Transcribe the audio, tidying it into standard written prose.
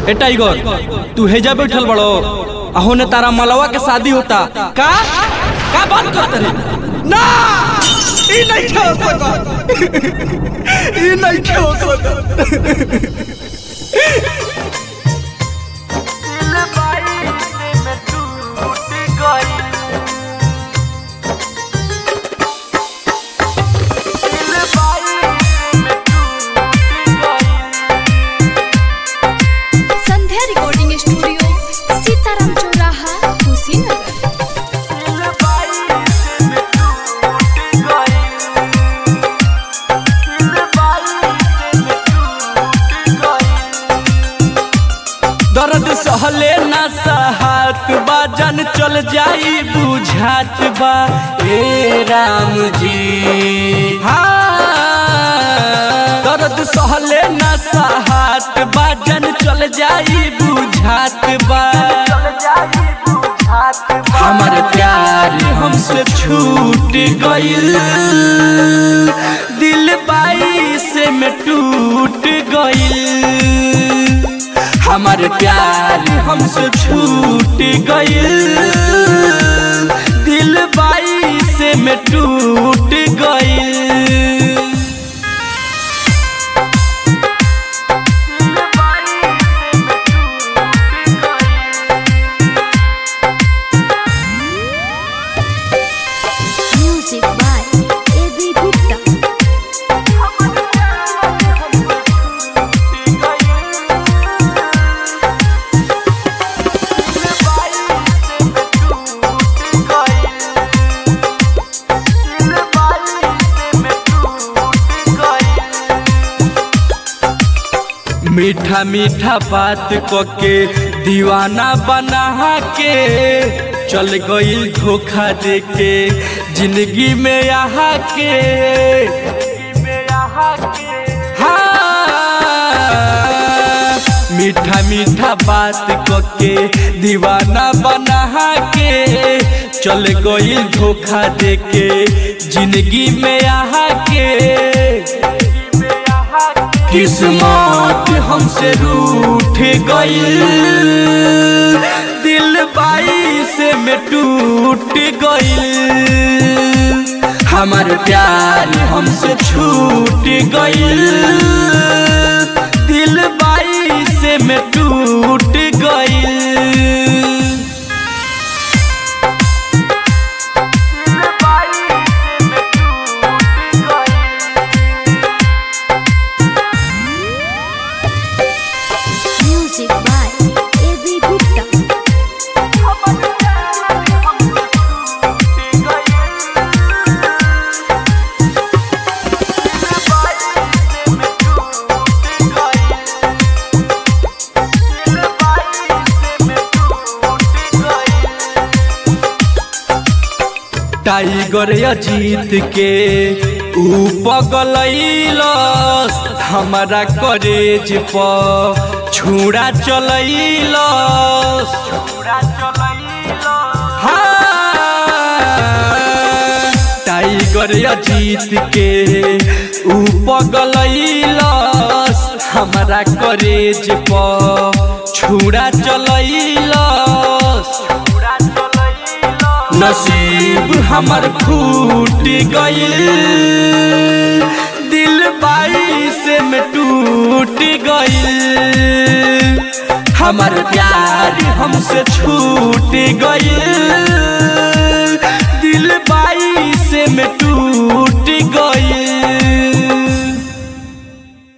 ए tiger तू हेजा बैठल बड़ो अहो ने तारा मलवा के शादी होता का बात करत रे ना ई नहीं हो सकत ई नहीं हो सकत दिल बाई से मैं टूट गई दिल बाई से मैं टूट गई संध्या रिकॉर्डिंग स्टूडियो सीताराम चौराहा कुशीनगर दिल बाई से मैं टूट गई दिल बाई से मैं टूट गई दर्द सहले ना सहात बा जान चल जाई बुझात बा ए राम जी दर्द सहले ना सहात बा जान चल जाई बुझात बा हमार प्यार हमसे छूट गइल दिल बाई से में टूट गइल हमार प्यार हमसे छूट गइल दिल बाई से में टूट गइल म्यूजिक बाय एबी गुप्ता मीठा मीठा बात के दीवाना बना के चल गई धोखा दे के जिंदगी में यहाँ के हाँ मीठा मीठा बात के दीवाना बना के चल गई धोखा दे के जिंदगी में यहाँ के किस्मत हमसे रूठ गई दिल बाई से में टूट गई हमार प्यार हमसे छूट गई दिल बाई से में टूट गई music by AB Gupta Tiger Ajit के ऊ पगलैलस हमारा करेज पर छुड़ा चलैलस टाइगर अजीत के ऊ पगलैलस हमारा करेज पर छुड़ा चलैलस नसीब हमर फूट गइल दिल बाई से में टूट गइल हमार प्यार हमसे छूट गइल